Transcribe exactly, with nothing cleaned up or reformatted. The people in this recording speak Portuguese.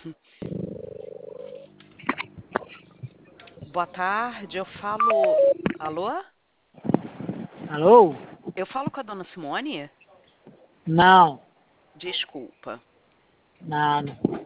Boa tarde, eu falo. Alô? Alô? Eu falo com a dona Simone? Não, Desculpa. nada.